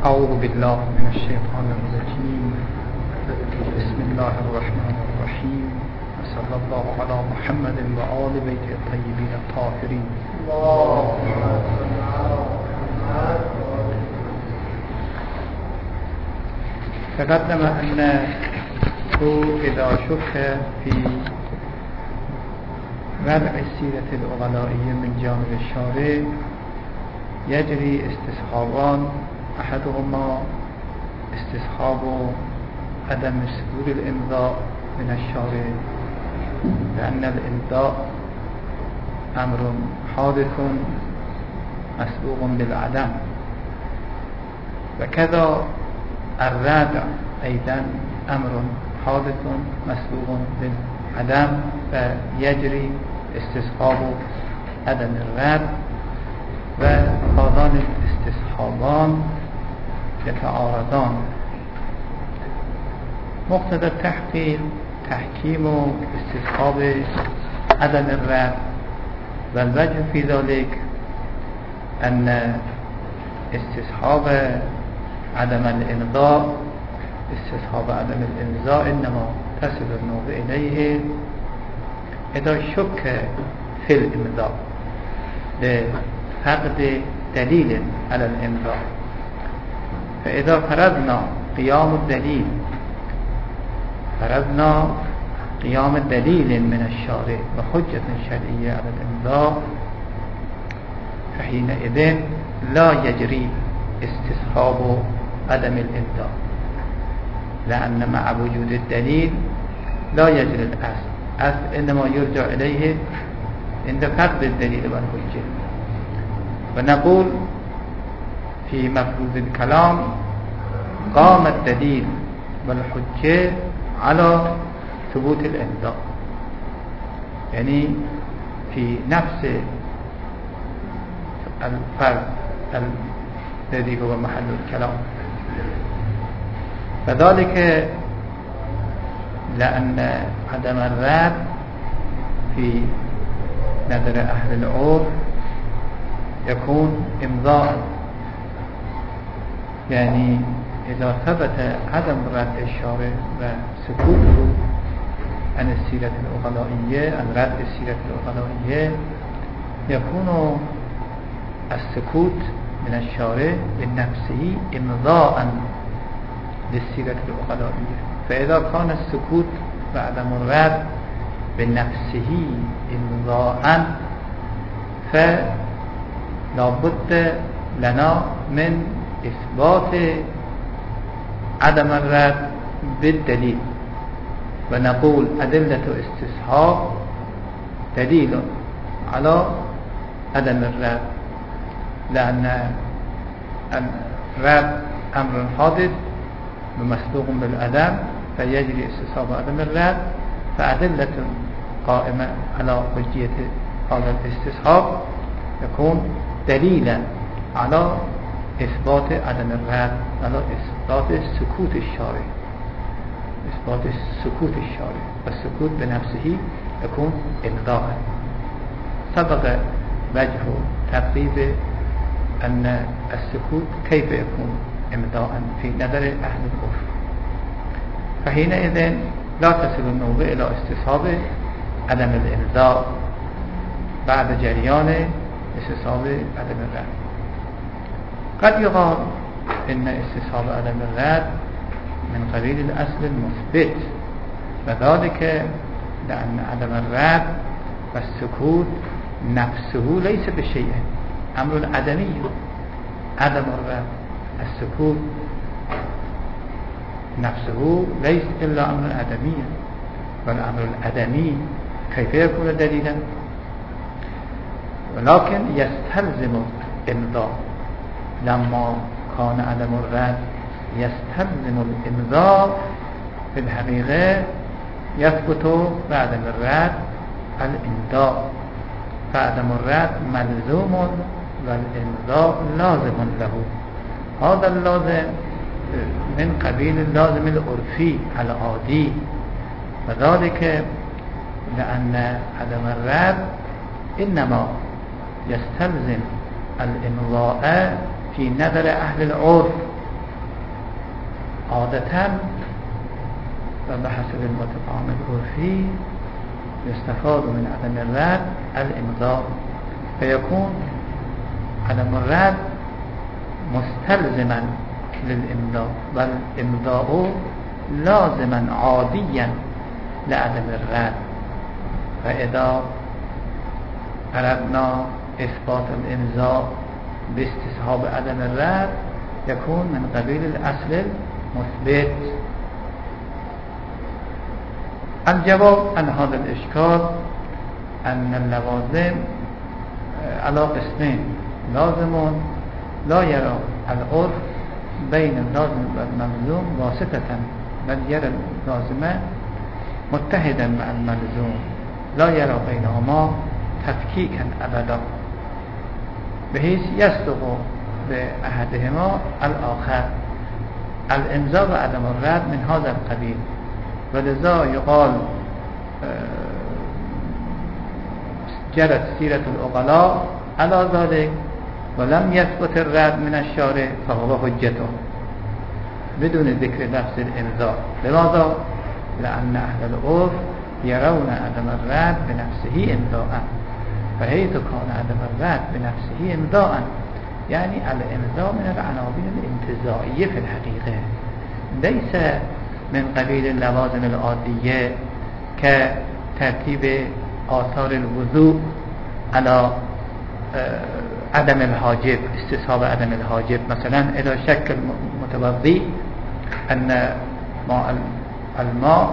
أعوذ بالله من الشيطان الرجيم. بسم الله الرحمن الرحيم. وصلى الله على محمد وآل بيته الطيبين الطاهرين. تقدم أنه إذا شك في وضع السيرة الأغلائية من جانب الشارع يجري استصحابان، أحدهما استصحاب عدم صدور الإمضاء من الشارع، لأن الإمضاء أمر حادث مسبوق بالعدم، وكذا الردع أيضا أمر حادث مسبوق بالعدم، فيجري استصحاب عدم الردع، وهذان الاستصحابان يتعارضان. مقتضى التحقيق تحكيم استصحاب عدم الردع، والوجه في ذلك أن استصحاب عدم الإمضاء استصحاب عدم الإمضاء إنما تصل النوع إليه إذا شك في الإمضاء لفقد دليل على الإمضاء. فإذا فرضنا قيام دليل من الشارع وحجة شرعية على الإمضاء، فحينئذ لا يجري استصحاب عدم الإمضاء، لأن مع وجود الدليل لا يجري الأصل إنما يرجع إليه عند فقد الدليل والحجة. ونقول في مفروض الكلام قام الدليل والحجة على ثبوت الإمضاء، يعني في نفس الفرق الذي هو محل الكلام. فذلك لأن عدم الرد في نظر أهل العرف يكون إمضاء، يعني إذا ثبت عدم رد الشارع وسكوته عن السيرة الأغلائية، عن رد السيرة الأغلائية، يكون السكوت من الشارع بنفسه إمضاء للسيرة الأغلائية. فإذا كان السكوت وعدم الرد بنفسه إمضاء، فلا بد لنا من إثبات عدم الرد بالدليل، ونقول أدلة استصحاب دليل على عدم الرد، لأن الرد أمر حادث ومسبوق بالعدم، فيجري استصحاب عدم الرد، فأدلة قائمة على حجية هذا الاستصحاب يكون دليلا على إثبات عدم الرد، على إثبات سكوت الشارع، إثبات سكوت الشارع، والسكوت بنفسه يكون إمضاء. سبق وجه تقريب أن السكوت كيف يكون إمضاء في نظر أهل العرف، فحينئذ لا تصل النوبة إلى استصحاب عدم الإمضاء بعد جريان استصحاب عدم الرد. قد يقال إن استصحاب عدم الرد من قبيل الأصل المثبت، وذلك لأن عدم الرد والسكوت نفسه ليس بشيء، أمر عدمي. عدم الرد السكوت نفسه ليس إلا أمر عدمي، والأمر العدمي كيف يكون دليلا؟ ولكن يستلزم الإمضاء. لما كان عدم الرد يستلزم الإمضاء، في الحقيقة يثبت بعدم الرد الإمضاء، فعدم الرد ملزوم والإمضاء لازم له. هذا اللازم من قبيل اللازم العرفي العادي، وذلك لأن عدم الرد إنما يستلزم الإمضاء في نظر أهل العرف عادتا و به حسب المتفاهم العرفی يستفاد من عدم الرد الامضاء فيكون عدم الرد مستلزما للامضاء والامضاء لازما عاديا لعدم الرد فإذا أردنا إثبات الإمضاء باستصحاب عدم الرد يكون من قبيل الأصل المثبت. الجواب عن هذا الإشكال أن اللوازم على قسمين: لازم لا يرى العرف بين اللازم والملزوم واسطة بل يرى اللازم متحدا مع الملزوم لا يرى بينهما تفكيكا أبدا بحيث يصدق بأحدهما الآخر. الإمضاء وعدم الرد من هذا القبيل، ولذا يقال جرت سيرة العقلاء على ذلك ولم يثبت الرد من الشارع فهو حجته بدون ذكر لفظ الإمضاء. لماذا؟ لأن أهل العرف يرون عدم الرد بنفسه إمضاء، فحيث كان عدم الرد بنفسه إمضاء يعني الإمضاء من العناوين الانتزاعية في الحقيقة، ليس من قبيل اللوازم العادية كترتيب آثار الوضوء على عدم الحاجب، استصحاب عدم الحاجب. مثلا إذا شك المتوضي أن الماء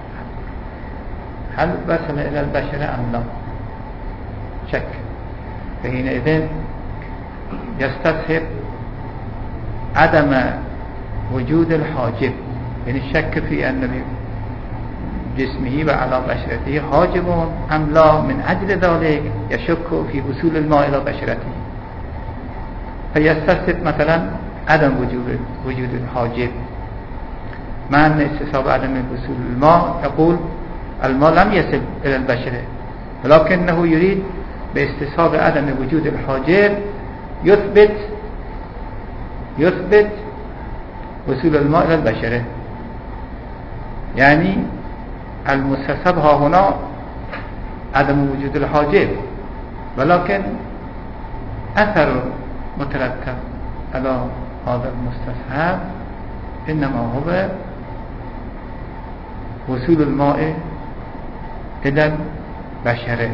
هل وصل إلى البشرة أم لا، شك، فحينئذ يستصحب عدم وجود الحاجب، يعني الشك في أن جسمه وعلى بشرته حاجب أم لا، من أجل ذلك يشك في وصول الماء إلى بشرته فيستصحب مثلا عدم وجود الحاجب، مع أن استصحاب عدم وصول الماء يقول الماء لم يصل إلى البشرة، ولكنه يريد باستصحاب عدم وجود الحاجب يثبت وصول الماء إلى البشرة. يعني المستصحب ها هنا عدم وجود الحاجب، ولكن أثر مترتب على هذا المستصحب إنما هو وصول الماء إلى البشرة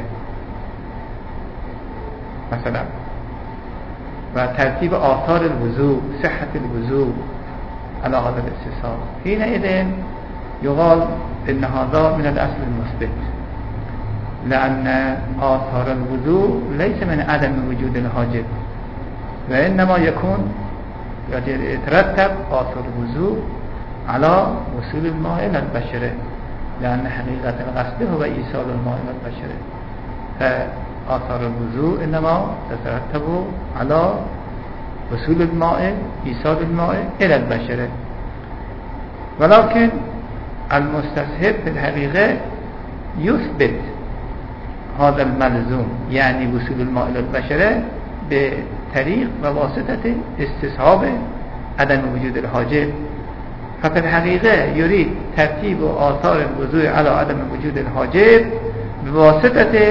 مثلا، وترتيب آثار الوضوء، صحة الوضوء على هذا الاستصحاب. حينئذ يقال إن هذا من الأصل المثبت، لأن آثار الوضوء ليس من عدم وجود الحاجب، وإنما يكون يترتب آثار الوضوء على وصول الماء إلى البشرة، لأن حقيقة الغسل هو إيصال الماء إلى البشرة، فآثار الوضوء إنما تترتب على وصول الماء، إيصال الماء إلى البشرة. ولكن المستصحب في الحقيقة يثبت هذا الملزوم، يعني وصول الماء إلى البشرة بطريق وواسطة استصحاب عدم وجود الحاجب، ففي الحقيقة يريد ترتيب آثار الوضوء على عدم وجود الحاجب بواسطة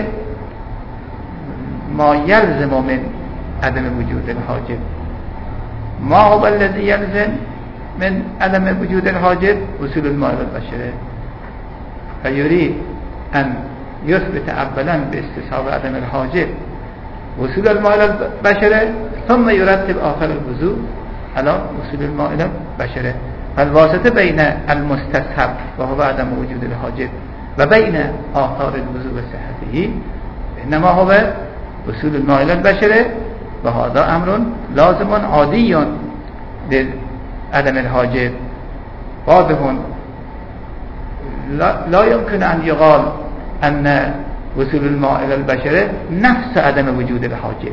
ما يلزم من عدم وجود الحاجب. ما هو الذي يلزم من عدم وجود الحاجب؟ وصول الماء إلى البشرة، فيريد أن يثبت أولا باستصحاب عدم الحاجب وصول الماء إلى البشرة، ثم يرتب آثار الوضوء على وصول الماء إلى البشرة. فالواسطة بين المستصحب وهو عدم وجود الحاجب وبين آثار الوضوء وصحته إنما هو وصول الماء إلى البشرة، وهذا أمر لازم عادي لعدم الحاجب واضح. لا يمكن أن يقال أن وصول الماء إلى البشرة نفس عدم وجود الحاجب،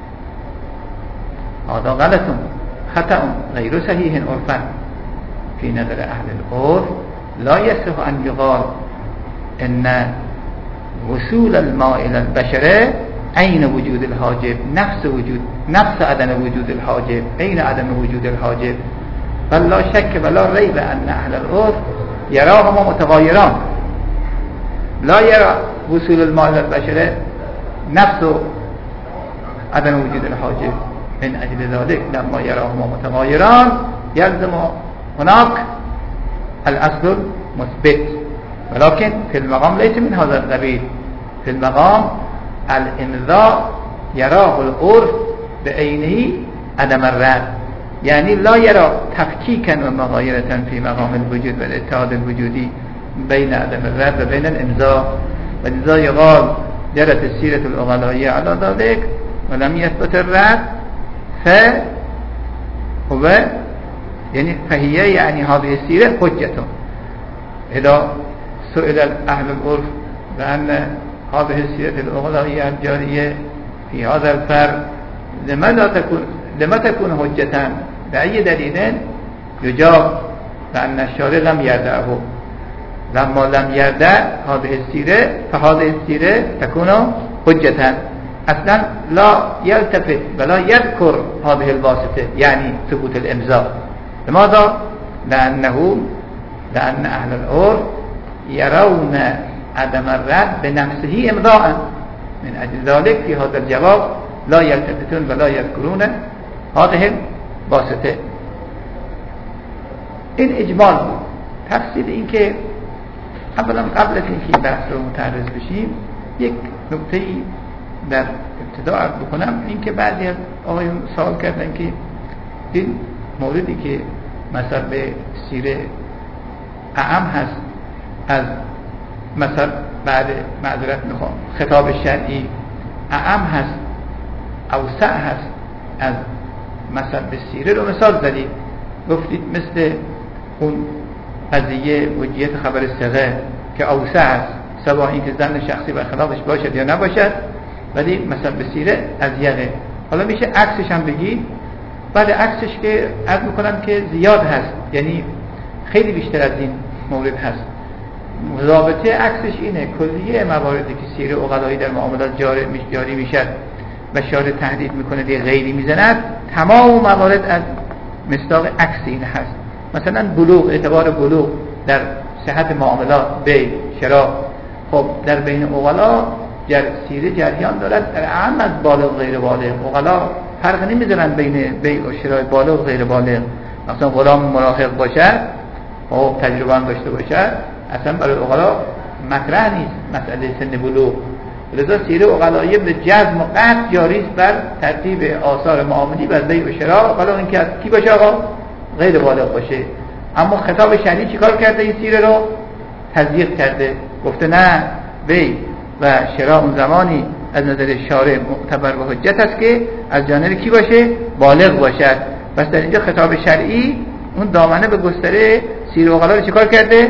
هذا غلط خطأ غير صحيح عرفا. في نظر أهل العرف لا يصح أن يقال إن وصول الماء إلى البشرة أين وجود الحاجب نفس عدم وجود الحاجب. أين عدم وجود الحاجب؟ بل لا شک ولا ریب ان اهل العرف یراهما متغایران لا یرا وصول المال البشره نفس و عدم وجود الحاجب من اجل ذلك لما يراهما متغایران يلزم هناك الاصل مثبت ولكن في المقام ليس من هذا القبيل في المقام الامضاء يراه العرف بعينه عدم الرد يعني لا يرى تفكيكا ومغايرة في مقام الوجود والاتحاد الوجودي بين عدم الرد وبين الامضاء ولذا يقال جرت السيرة الأغلائية على ذلك ولم يثبت الرد فهو يعني فهي يعني هذه السيرة حجة إذا سئل أهل العرف بأن هذه السيرة الأغلائية الجارية في هذا الفرق لما تكون حجة بأي دليل يجاب بأن الشارع لم يردعه لما لم يردع هذه السيرة فهذه السيرة تكون حجة اصلا لا يلتفت ولا يذكر هذه الواسطة يعني ثبوت الامضاء لماذا؟ لأن أهل العرف يرون عدم الرد بنفسه امضاء من أجل ذلك في هذا الجواب لا يلتفتون ولا يذكرون هذه الواسطة این اجمال بود. تفصیل این که اولا قبل از اینکه بحث رو متعرض بشیم یک نکته‌ای در ابتدا عرض بکنم این که بعضی از آقایون سوال کردن که این موردی که مثلا به سیره اعم هست از مثلا بعد معذرت میخوام خطاب شرعی اعم هست اوسع هست از مثلا به سیره رو مثال زدید گفتید مثل اون قضیه وجیت خبر صغه که اوسع هست سوا این که زن شخصی و خلافش باشد یا نباشد ولی مثلا به سیره از یقه حالا میشه عکسش هم بگید بعد عکسش که عرض میکنم که زیاد هست یعنی خیلی بیشتر از این مورد هست رابطه عکسش اینه کلیه مواردی که سیره عقلایی در معاملات جاری میشد و شارع تهدید میکنه دیگه غیری میزند تمام موارد از مصداق عکس این هست مثلا بلوغ اعتبار بلوغ در صحت معاملات بی شراء خب در بین عقلا سیره جریان دارد در اعم از بالغ غیر بالغ عقلا فرق نمیذارن بین بی و شراء بالغ غیر بالغ مثلا غلام مراهق باشد و تجربه هم داشته باشد اصلا برای عقلا مطرح نیست مسئله سن بلوغ لذا سیره عقلایی به جزم و قطع جاری است بر ترتیب آثار معاملی بر بی و شراء حالا اینکه از کی باشه آقا غیر بالغ باشه اما خطاب شرعی چیکار کرده این سیره رو تضییق کرده گفته نه بی و شراء اون زمانی از نظر شارع معتبر و حجت است که از جانب کی باشه بالغ باشد پس در اینجا خطاب شرعی اون دامنه به گستره سیره عقلا رو چیکار کرده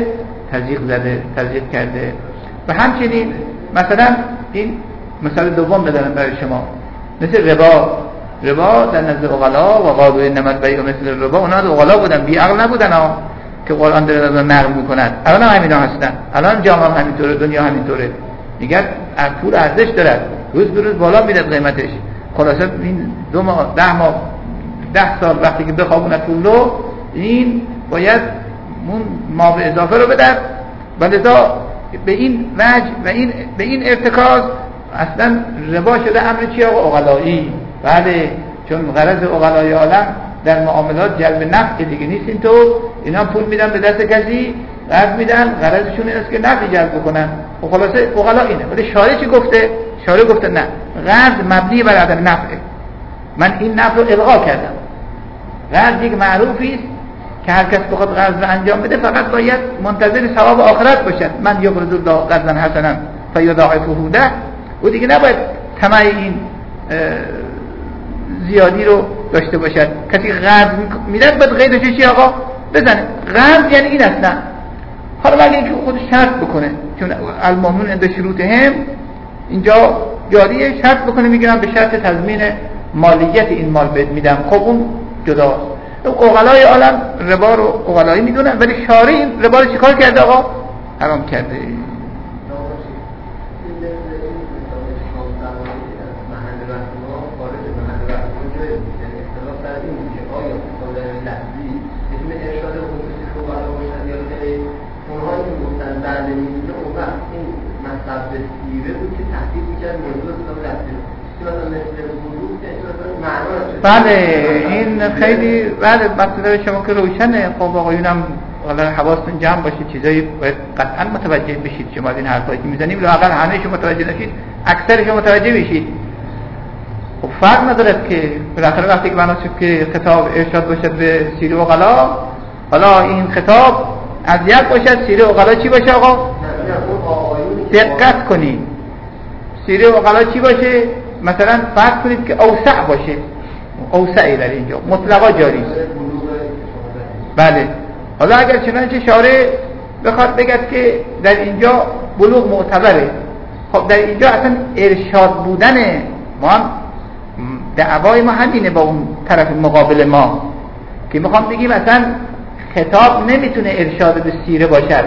تضییق کرده و همچنین مثلا این مثال دوم بدارم برای شما مثل ربا در نزد عقلا و قالوا انما البیع مثل الربا اونا عقلا بودن بی عقل نبودن ها که قرآن داره نقل میکند الان هم همینا هستن الان جامعه هم همینطوره دنیا همینطوره میگن پول ارزش دارد روز به روز بالا میره قیمتش خلاصه این 10 سال وقتی که بخوابونه پول رو این باید اون ما به اضافه رو بدن و لذا به این وجه و به این ارتکاز اصلا ربا شده امر چی آقا عقلایی بله چون غرض عقلای عالم در معاملات جلب نفع دیگه نیست اینطور اینا پول میدن به دست کسی قرض میدن غرضشون این است که نفع جلب بکنن و خلاصه عقلا اینه ولی شارع چی گفته؟ شارع گفته نه قرض مبنی بر عدم نفعه من این نفع رو الغا کردم قرض یک معروفی است که هر کس بخواد قرض رو انجام بده فقط باید منتظر ثواب آخرت باشد من یقرض الله قرضا حسنا فیضاعفه له و دیگه نباید طمع این زیادی رو داشته باشد کسی قرض میده باید قیدش چی آقا بزنه قرض یعنی این است نه حالا مگه اینکه خودش شرط بکنه چون المؤمنون عند شروطهم اینجا جاریه شرط بکنه میگن به شرط تضمین مالیت این مال بهت میدم خب اون جداست عقلای عالم ربا رو عقلایی میدونن ولی شارع این ربا رو چیکار کرده آقا حرام کرده سیره بود که تحقیق میکرد موضوع حساب رفته بله این خیلی بله مطلب شما که روشنه. خب آقایونم حالا حواستون جمع باشه، چیزایی باید قطعا متوجه بشید. شما این حرفایی که میزنیم لااقل همه شما متوجه نشید، اکثر شما متوجه بشید. خب فرق نداره که بالاخره وقتی که بنا شد که خطاب ارشاد باشد به سیره و غلا، حالا این خطاب اذیت باشد، سیره و غلا چی باشه آقا؟ دقت کنید سیره و غلا چی باشه؟ مثلا فرض کنید که اوسع باشه، اوسعی در اینجا مطلقا جاری است. بله حالا اگر چنانچه شارع بخواد بگد که در اینجا بلوغ معتبره، خب در اینجا اصلا ارشاد بودن ما هم دعوای ما همینه با اون طرف مقابل ما که میخوام بگیم اصلا خطاب نمیتونه ارشاد به سیره باشد.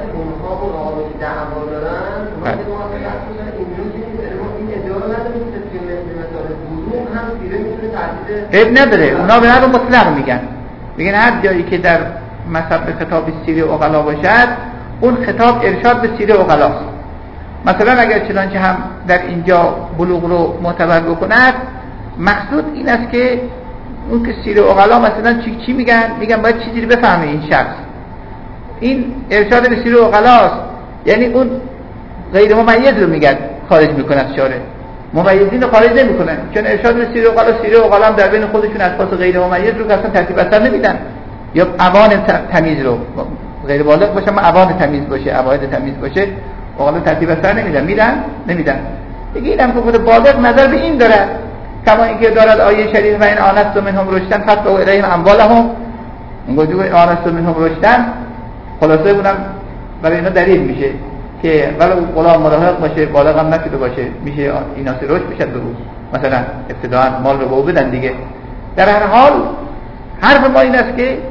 عیب نداره، اونا به هر مطلق میگن هر جایی که در مصحف خطاب سیره و غلا باشد اون خطاب ارشاد به سیره و غلاست. مثلا اگر چنانچه هم در اینجا بلوغ رو معتبر بکند، مقصود این است که اون که سیره و غلا مثلا چی میگن باید چیزی رو بفهمه این شخص. این ارشاد به سیره و غلاست، یعنی اون غیر ممیز رو میگن خارج میکند شارع، ممیزین رو خارج نمیکنن، چون ارشاد به سیره و غلا در بین خودشون اشخاص غیر ممیز رو که اصلا ترتیب اثر نمیدن، یا اوان تمیز رو غیر بالغ باشه اما اوان تمیز باشه، اواید تمیز باشه غلا ترتیب اثر نمیدن. دیگه اینم که خود بالغ نظر به این داره، کما اینکه دارد آیه شریف و این آنست منهم رشدن فقط و الیهم اموالهم، اون گفت آنست منهم رشدن خلاصه اونم برای اینا دلیل میشه که ولی غلام مراهق باشه، بالغ هم نشده باشه، میشه اینا رشد بشه به روز، مثلا ابتداء مال رو به او بدن دیگه. در هر حال حرف ما این است که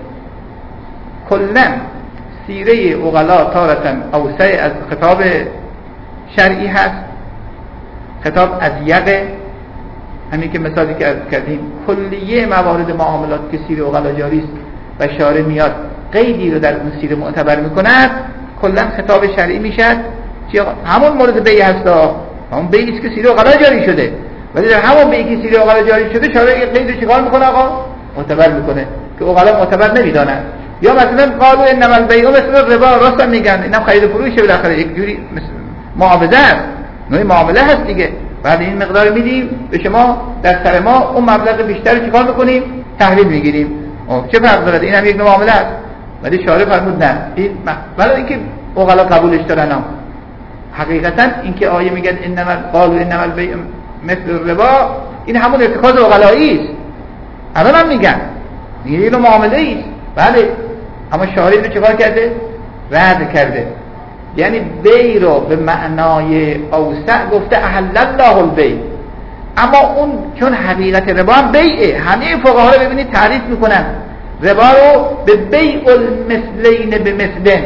کلا سیره عقلا تارة اوسع از خطاب شرعی هست. خطاب از یقه، همین که مثالی که عرض کردیم کلیه موارد معاملات که سیره عقلا جاری است و شارع میاد قیدی رو در اون سیره معتبر میکند، کلا خطاب شرعی میشد. همون مورد بیع هست، همون بیعی است که سیره عقلا جاری شده، ولی در همون بیعی که سیره عقلا جاری شده شارع قید رو چیکار میکنه آقا؟ معتبر میکنه که عقلا معتبر نمیدونن. یا مثلا قالوا انما البیع مثل الربا، راست میگن اینم خرید و فروشه، بالاخره یک جوری معاوضه است، نوع معامله هست دیگه. بعد این مقدار میدیم به شما، در سر ما اون مبلغ بیشتر رو چیکار میکنیم؟ تحویل میگیریم. چه فرق داره؟ این هم یک نوع معامله است. ولی شارع فرمود نه، این ولی اینکه عقلا قبولش دارن هم. حقیقتا اینکه آیه میگن انما قالوا انما البیع مثل الربا، این همون ارتکاز عقلایی است. الان هم میگن این نوع معامله است. بله، اما شارع رو چیکار کرده؟ رد کرده. یعنی بیع رو به معنای اوسع گفته احل الله البیع، اما اون چون حقیقت ربا هم بیعه، همه فقها رو ببینید تعریف میکنن ربا رو به بیع المثلین به مثلن.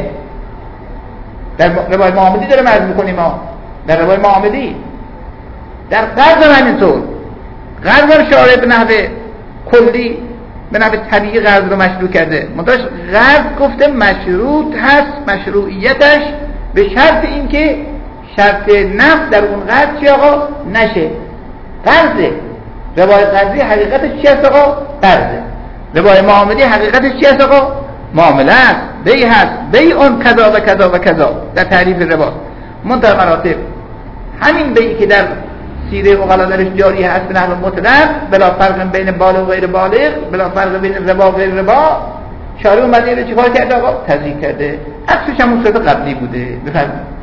در ربای معاملی داره مرز میکنیم ما، در ربای معاملی. در قرض هم همینطور، قرض هم شارع به نحو کلی به نحو طبیعی قرض رو مشروع کرده، منتها قرض گفته مشروط هست، مشروعیتش به شرط اینکه شرط نفع در اون قرض چی آقا؟ نشه. قرضه، روای قرضی حقیقتش چی هست آقا؟ قرضه. روای معاملی حقیقتش چی هست آقا؟ معامله است، بیع هست، بیع اون کذا و کذا و کذا در تعریف ربا. منتها مراتب همین بیعی که در سیره عقلا درش جاری هست به نحو مطلق، بلا فرق بین بالغ و غیر بالغ، بلا فرق بین ربا و غیر ربا، شارع اومده رو چیکار کرده آقا؟ تضییع کرده. عکسش هم صورت قبلی بوده. بفرمایید.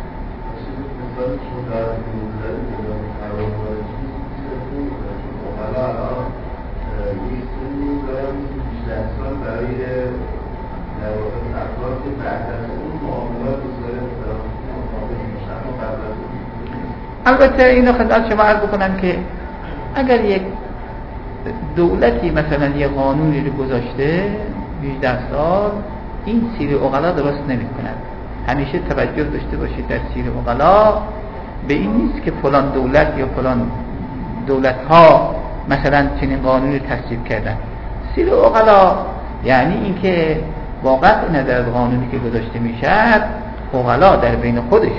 البته اینو خدمت شما عرض بکنم که اگر یک دولتی مثلا یه قانونی رو گذاشته 18 سال، این سیره عقلا درست نمی کند. همیشه توجه داشته باشید در سیره عقلا به این نیست که فلان دولت یا فلان دولت ها مثلا چنین قانونی تصویب کردن. سیره عقلا یعنی اینکه واقعا ندارد قانونی که گذاشته میشد عقلا در بین خودشون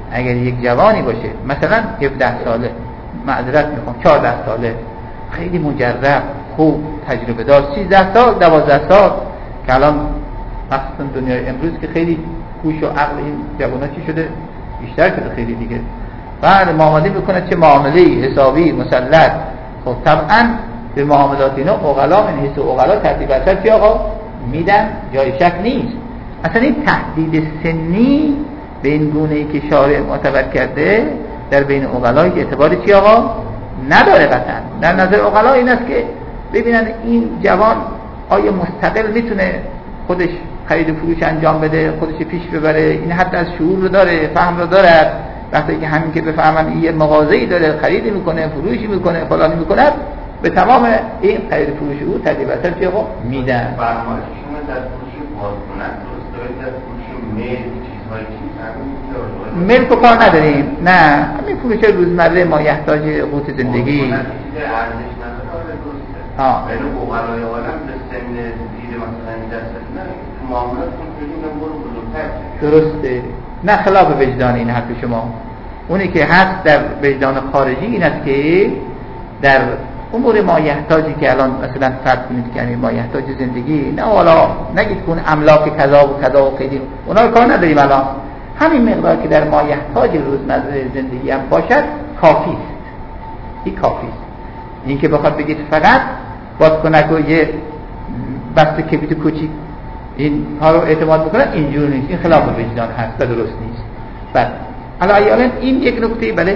اگر یک جوانی باشه مثلا 17 ساله، معذرت میخوام 14 ساله، خیلی مجرب، خوب، تجربه دار، 13 سال 12 سال که الان مخصوصا دنیای امروز که خیلی هوش و عقل این جوونا چی شده بیشتر شده خیلی دیگه، بعد معامله میکنه چه معامله حسابی مسلط. خب طبعا به معاملات اینا عقلا من حیث عقلا ترتیب اثر چی آقا میدن، جای شک نیست. اصلا این تحدید سنی به این گونه ای که شارع معتبر کرده در بین عقلا اعتباری چی آقا نداره. قطعا در نظر عقلا این است که ببینن این جوان آیا مستقل میتونه خودش خرید و فروش انجام بده، خودش پیش ببره، این حتی از شعور رو داره، فهم رو داره. وقتی که همین که بفهمن این یه مغازه‌ای داره، خریدی میکنه، فروشی میکنه، فلانی میکنه، به تمام این خرید فروش او ترتیب اثر چی آقا میدن. فرمایش شما در فروش بازکنک درست دارید، در فروش ملک چیزهای چیز ملک رو کار نداریم، نه همین فروش روزمره ما یحتاج قوت زندگی ارزش نداره درسته. ولی اوغلای عالم به سن دید مثلا این دست نه معاملات کنیم برو بزرگتر درسته. نه خلاف وجدان این حرف شما. اونی که هست در وجدان خارجی این است که در امور ما یحتاجی که الان مثلا فرض کنید که همین ما یحتاج زندگی، نه والا نگید کن املاک کذا و کذا و خیلی اونا رو کار نداریم. الان همین مقدار که در ما یحتاج روزمره زندگی هم باشد کافی است. این کافی است. این که بخواد بگید فقط بازکنک و یه بسته کبریت کوچیک این ها رو اعتماد بکنن، اینجور نیست. این خلاف وجدان هست و درست نیست. بعد الان این یک نکته. بله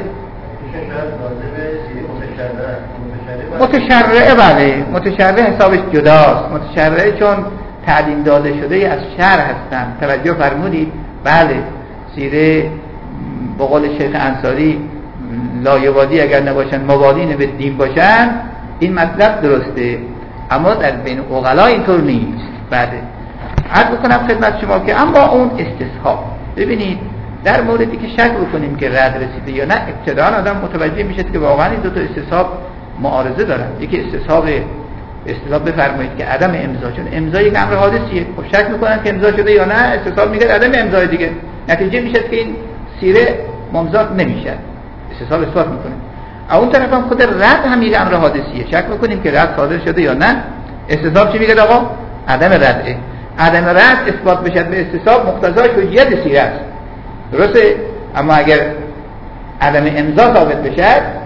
متشرعه، بله متشرعه حسابش جداست. متشرعه چون تعلیم داده شده از شرع هستن. توجه فرمودید؟ بله سیره به قول شیخ انصاری لایه‌وادی اگر نباشن موالین به دین باشن، این مطلب درسته، اما در بین عقلا اینطور نیست. بله عرض بکنم خدمت شما که اما اون استصحاب، ببینید در موردی که شک بکنیم که رد رسیده یا نه، ابتداً آدم متوجه میشه که واقعا این دو تا استصحاب معارضه دارن. یکی استصحاب اصطلاح بفرمایید که عدم امضا، چون امضا یک امر حادثیه. خب شک میکنن که امضا شده یا نه، استصحاب میگه عدم امضای دیگه، نتیجه میشه که این سیره ممضات نمیشه، استصحاب اثبات میکنه. اون طرف هم خود رد هم یک امر حادثیه، شک میکنیم که رد صادر شده یا نه، استصحاب چی میگه آقا؟ عدم رده. عدم رد اثبات بشه به استصحاب مقتضای حجیت سیره است، درسته؟ اما اگر عدم امضا ثابت بشه،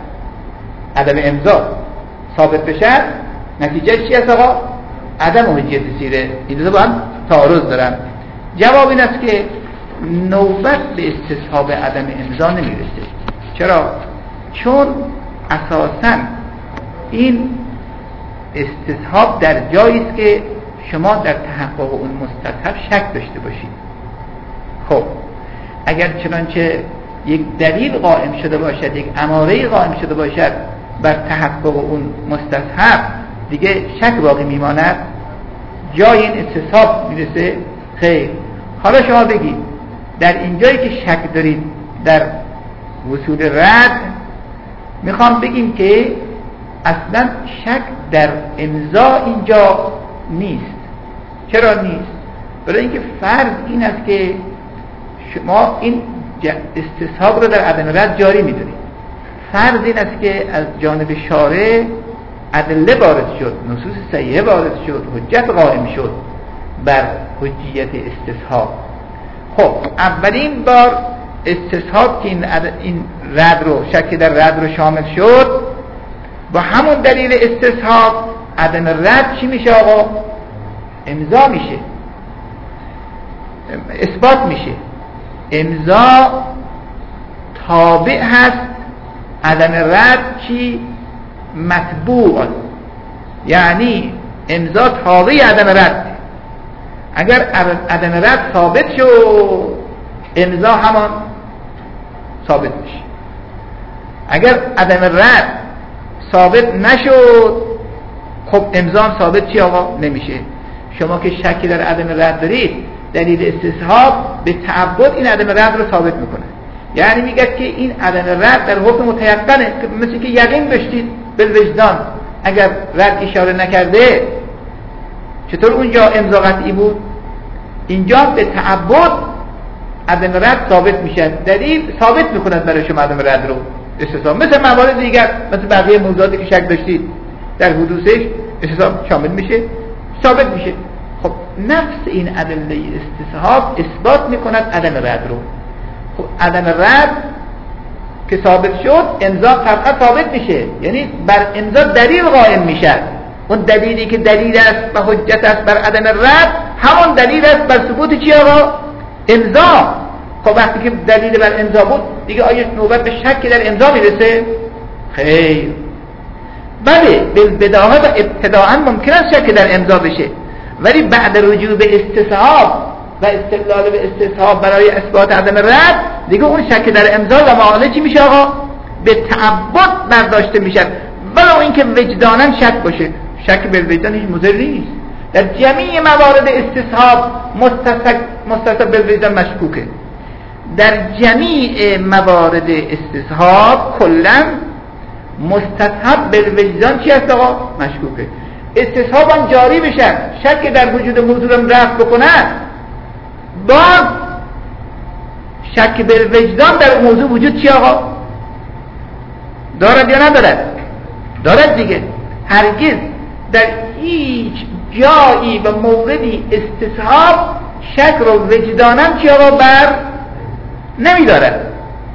عدم امضا ثابت بشه، نتیجه چی است آقا؟ عدم حجیت سیره. این دو با هم تعارض دارن. جواب این است که نوبت به استصحاب عدم امضا نمیرسه. چرا؟ چون اساساً این استصحاب در جایی است که شما در تحقق اون مستصحب شک داشته باشید. خب اگر چنانچه یک دلیل قائم شده باشد، یک اماره قائم شده باشد بر تحقق اون مستصحب، دیگه شک باقی میماند، جای این استصحاب میرسه؟ خیر. حالا شما بگید در این جایی که شک دارید در وصول رد، میخوام بگیم که اصلا شک در امضا اینجا نیست. چرا نیست؟ برای اینکه فرض این است که شما این استصحاب رو در عدم رد جاری میدونید. فرض این است که از جانب شارع ادله وارد شد، نصوص صحیحه وارد شد، حجت قائم شد بر حجیت استصحاب. خب اولین بار استصحاب که این رد رو، شک در رد رو شامل شد، با همون دلیل استصحاب عدم رد چی میشه آقا؟ امضا میشه، اثبات میشه. امضا تابع هست، عدم رد چی؟ متبوع. یعنی امضا تابع عدم رد. اگر عدم رد ثابت شد، امضا همان ثابت میشه. اگر عدم رد ثابت نشد، خب امضا هم ثابت چی آقا؟ نمیشه. شما که شکی در عدم رد دارید، دلیل استصحاب به تعبد این عدم رد رو ثابت میکنه. یعنی میگه که این عدم رد در حکم متيقنه، مثل که یقین داشتید بالوجدان. اگر رد اشاره نکرده چطور اونجا امضا قطعی بود؟ اینجا به تعبد عدم رد ثابت میشن. دلیل ثابت میکنند برای شما عدم رد رو استصحاب، مثل موارد دیگر، مثل بقیه موضوعاتی که شک داشتید در حدوثش استصحاب شامل میشه، ثابت میشه. خب نفس این ادله استصحاب اثبات میکند عدم رد رو. خب عدم رد که ثابت شد، امضا قطعا ثابت میشه، یعنی بر امضا دلیل قائم میشه. اون دلیلی که دلیل است و حجت است بر عدم رد، همون دلیل است بر ثبوت چی آقا؟ امضا. خب وقتی که دلیل بر امضا بود دیگه آیا نوبت به شک در امضا میرسه؟ خیر. بله بالبداهه و ابتداءً ممکن است شک در امضا بشه، ولی بعد رجوع به استصحاب و استدلال به استصحاب برای اثبات عدم رد، دیگه اون شک در امضا و معامله چی میشه آقا؟ به تعبد برداشته میشه، ولو اینکه وجداناً شک باشه. شک به وجدان هیچ مضری نیست. در جمیع موارد استصحاب مستصحب به وجدان مشکوکه. در جمیع موارد استصحاب کلاً مستصحب به وجدان چی هست آقا؟ مشکوکه. استصحاب هم جاری بشن، شک در وجود موضوع هم رفع بکنن، باز شک به وجدان در موضوع وجود چی آقا؟ دارد یا ندارد؟ دارد دیگه. هرگز در هیچ جایی و موردی استصحاب شک رو وجدانم چی آقا بر نمیدارد.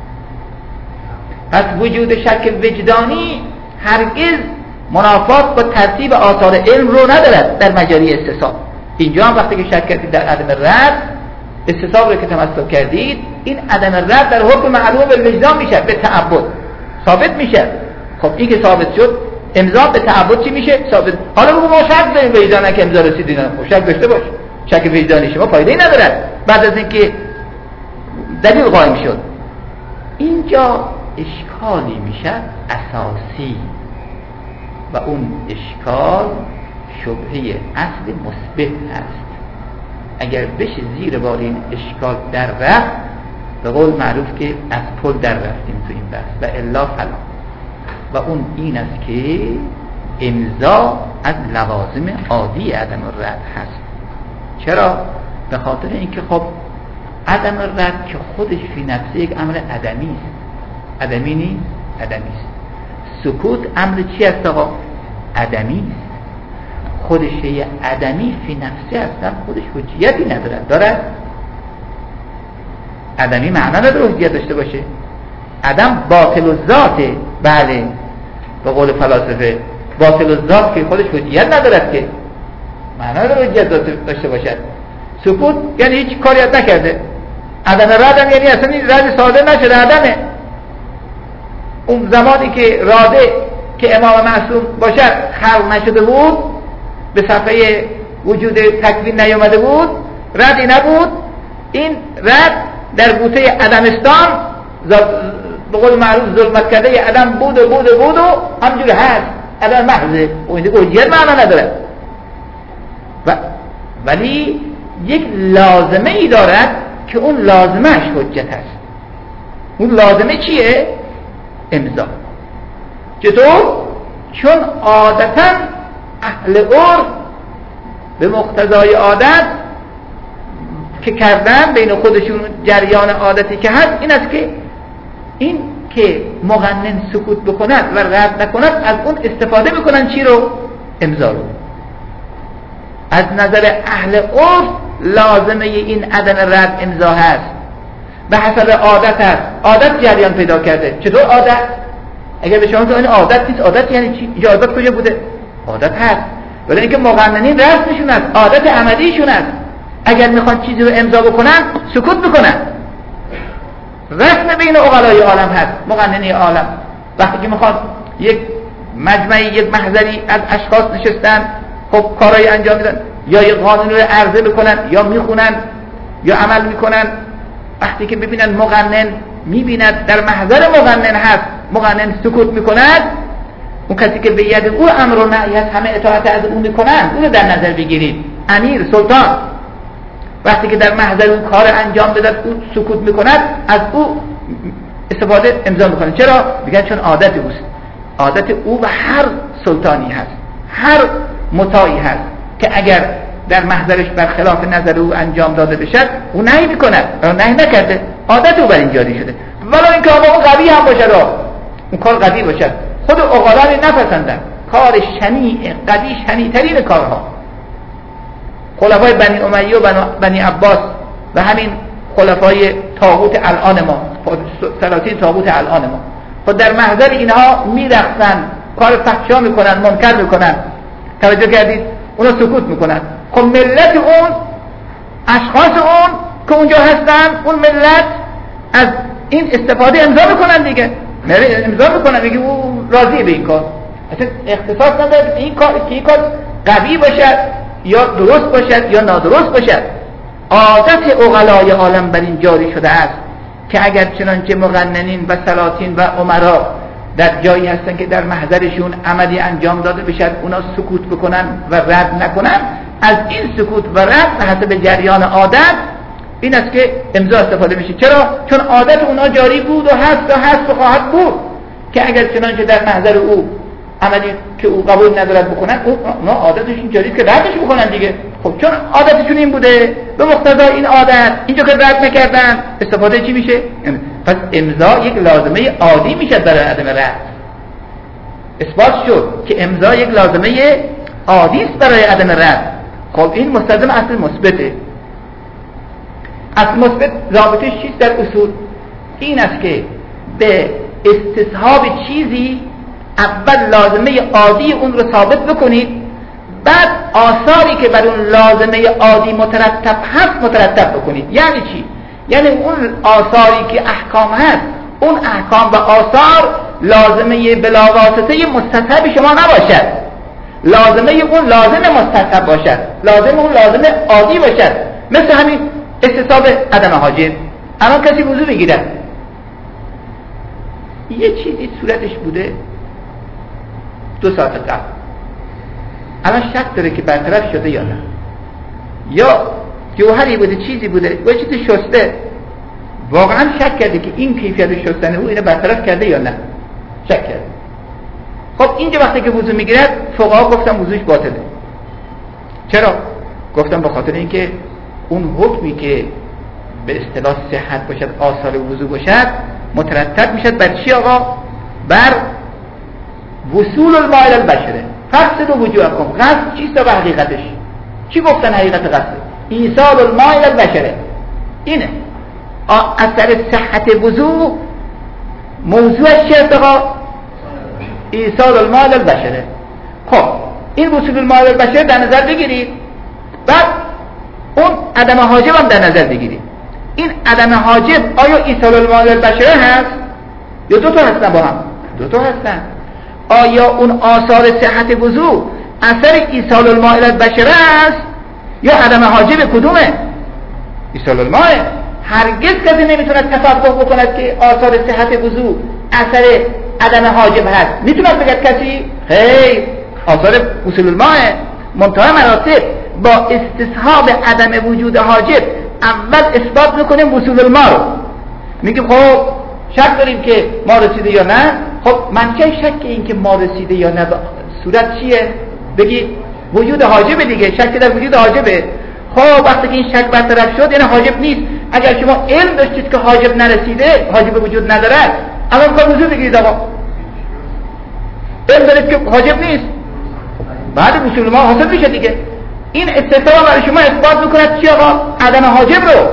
پس وجود شک وجدانی هرگز منافات با ترتیب آثار علم رو ندارد در مجاری استصحاب. اینجا هم وقتی که شک کردید در عدم رد، استصحاب رو که تمسک کردید، این عدم رد در حکم معلوم بالوجدان میشه، به تعبد ثابت میشه. خب این که ثابت شد، امضا به تعبد چی میشه؟ ثابت. حالا بگو ما شک داریم وجدان که امضا رسیدین، خب شک داشته باش، شک وجدانی شما فایده ای ندارد بعد از اینکه دلیل قائم شد. اینجا اشکالی میشه اساسی و اون اشکال شبهه اصل مثبت هست. اگر بشه زیر بار این اشکال در رفت، به قول معروف که از پل در رفتیم تو این بحث، و الا فلا. و اون این است که امضا از لوازم عادی عدم رد هست. چرا؟ به خاطر اینکه خب عدم رد که خودش فی نفسه یک امر عدمی است. عدمی نیست؟ عدمی است. سکوت امر چی است آقا؟ عدمی است. خودش یه عدمی فی نفسه اصلا خودش حجیتی نداره. داره؟ عدمی معنی نداره حجیت داشته باشه. عدم باطل الذاته. بله به قول فلاسفه باطل الذات که خودش حجیت ندارد، که معنی نداره حجیت داشته باشد. سکوت یعنی هیچ کاری نکرده. عدم ردم یعنی اصلا این رد صادر نشده، عدمه. اون زمانی که راده که امام معصوم باشد خلق نشده بود، به صفحه وجود تکوین نیامده بود، ردی نبود. این رد در بوته عدمستان به قول معروف ظلمت کرده یه عدم بود و همجور هست، عدم محضه. و این دیگه حجیت معنا نداره، ولی یک لازمه ای دارد که اون لازمهش حجت هست. اون لازمه چیه؟ امضا. چطور؟ چون عادتا اهل عرف به مقتضای عادت که کردن بین خودشون جریان عادتی که هست این است که این که مغنن سکوت بکند و رد نکند، از اون استفاده میکنن چی رو؟ امضا رو. از نظر اهل عرف لازمه این عدم رد امضا هست، به حسب عادت هست. عادت جریان پیدا کرده. چطور عادت؟ اگر به شما این عادت نیست، عادت یعنی چی؟ اینجا عادت کجا بوده؟ عادت هست، ولی اینکه مقننین رسمشون است، عادت عملیشون است. اگر میخوان چیزی رو امضا بکنن سکوت میکنن. رسم بین عقلای عالم هست، مقننی عالم. وقتی که میخوان یک مجمعی، یک محضری از اشخاص نشستن، خب کارهای انجام میدن، یا یک قانون رو عرضه میکنن، یا میخونن، یا عمل میکنن. وقتی که ببینن مقنن میبیند در محضر مقنن هست، مقنن سکوت میکند، اون کسی که به ید او امر و نهی هست، همه اطاعت از او میکنن، اون رو در نظر بگیرید. امیر، سلطان وقتی که در محضر اون کار انجام بده او سکوت میکند، از او استفاده امضا میکنه. چرا؟ میگن چون عادت اوست. عادت او و هر سلطانی هست، هر مطاعی هست که اگر در محضرش برخلاف نظر او انجام داده بشد او نهی میکند، نهی نکرده، عادت او بر این جاری شده. ولی اینکه آقا اون قوی هم باشد، اون کار قوی باشد، خود عقلا نپسندن، کار شنیع قوی شنیع‌ترین کارها. خلفای بنی امیه و بنی عباس و همین خلفای طاغوت الان ما، سلاطین طاغوت الان ما، خود در محضر اینها میرقصن، کار فحشا میکنن، منکر میکنن. توجه کردید؟ اونا سکوت میکنن. خب ملت اون، اشخاص اون که اونجا هستن، اون ملت از این استفاده امضا میکنن دیگه، امضا میکنن دیگه، او راضیه به این کار. اصلا اختصاص نداره این کار که این کار قوی باشد یا درست باشد یا نادرست باشد. عادت عقلای عالم بر این جاری شده است که اگر چنانچه مقننین و سلاطین و امرا در جایی هستن که در محضرشون عملی انجام داده بشد، اونا سکوت بکنن و رد نکنن، از این سکوت و رد به حسب جریان عادت این است که امضا استفاده میشه. چرا؟ چون عادت اونا جاری بود و هست و خواهد بود که اگر چنانچه در محضر او عملی که او قبول ندارد بکنن، اونا عادتشون جاری که ردش بکنن دیگه. خب چون عادتشون این بوده، به مقتضای این عادت اینجا که رد نکردن، استفاده چی میشه؟ پس امضا یک لازمه عادی میشه برای عدم رد. اثبات شد که امضا یک لازمه عادی است برای عدم رد. خب این مستلزم اصل مثبته. اصل مثبت ضابطش چیست در اصول؟ این است که به استصحاب چیزی اول لازمه عادی اون رو ثابت بکنید، بعد آثاری که بر اون لازمه عادی مترتب هست مترتب بکنید. یعنی چی؟ یعنی اون آثاری که احکام هست، اون احکام و آثار لازمه بلاواسطه مستصحب شما نباشد، لازمه اون لازم مستصحب باشد، لازم اون لازم عادی باشد. مثل همین استصحاب عدم حاجب. الان کسی وضو میگیرد، یه چیزی صورتش بوده 2 ساعت قبل، الان شک داره که برطرف شده یا نه، یا جوهری بوده، چیزی بوده و چیزی شسته، واقعا شک کرده که این کیفیت شستن او اینو برطرف کرده یا نه، شک کرده. خب اینجا وقتی که وضو میگیرد، فقها گفتن وضوش باطله. چرا؟ گفتن به خاطر اینکه اون حکمی که به اصطلاح صحت باشد، آثار وضو باشد، مترتب میشد بر چی آقا؟ بر وصول الماء الى البشره. فقط وجوهکم، غسل چیست و حقیقتش چی گفتن؟ حقیقت غسل ایصال الماء الى البشره. اینه اثر صحت وضو. موضوعش چیه آقا؟ ایصال الماء الى البشره. خب این وصول الماء الى البشره در نظر بگیرید، بعد اون عدم حاجب هم در نظر بگیرید. این عدم حاجب آیا ایصال الماء الی البشره هست یا دو تا هستن با هم؟ دو تا هستن. آیا اون آثار صحت وضو اثر ایصال الماء الی البشره است یا عدم حاجب کدومه؟ ایصال الماء. هرگز کسی نمیتونه تصور بکند که آثار صحت وضو اثر عدم حاجب هست. میتونه بگه کسی خیر آثار وصول الماء. منتهی مراتب با استصحاب عدم وجود حاجب اول اثبات میکنیم وصول الماء رو، میگیم خب شک داریم که ما رسیده یا نه. خب منشأ شک این که ما رسیده یا نه صورت چیه؟ بگی وجود حاجب دیگه، شک در وجود حاجبه. خب وقتی که این شک برطرف شد یعنی حاجب نیست. اگر شما علم داشتید که حاجب نرسیده، حاجب وجود ندارد، الان کار وجود بگیرید آقا. علم دارید که حاجب نیست، بعد وصول الماء حاصل میشه دیگه. این استثبات برای شما اثبات میکند چی آقا؟ عدم حاجب رو.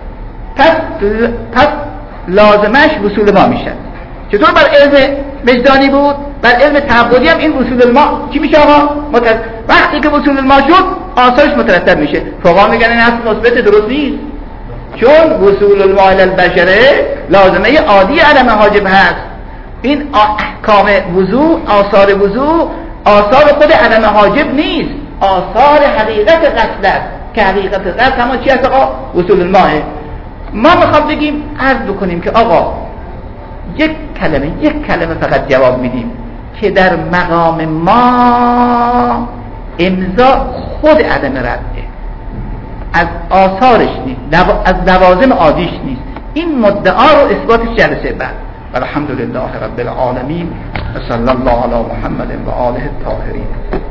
پس لازمش وصول ما میشه. چطور بر علم وجدانی بود؟ بر علم تعبدی هم این وصول الماء چی میشه آقا؟ وقتی که وصول الماء شد آثارش مترتب میشه. فقها میگن این اصل مثبت درست نیست، چون وصول الماء الی البشره لازمه عادی عدم حاجب هست. این احکام وضو، آثار وضو، آثار خود عدم حاجب نیست، آثار حقیقت غسل است که حقیقت غسل همون چی است آقا؟ وصول الماء. ما میخوام بگیم عرض بکنیم که آقا یک کلمه فقط جواب میدیم که در مقام ما امضا خود عدم رده، از آثارش نیست، از لوازم عادیش نیست. این مدعا رو اثباتش جلسه بعد. والحمد لله رب العالمین و صلی الله علی محمد و آله الطاهرین.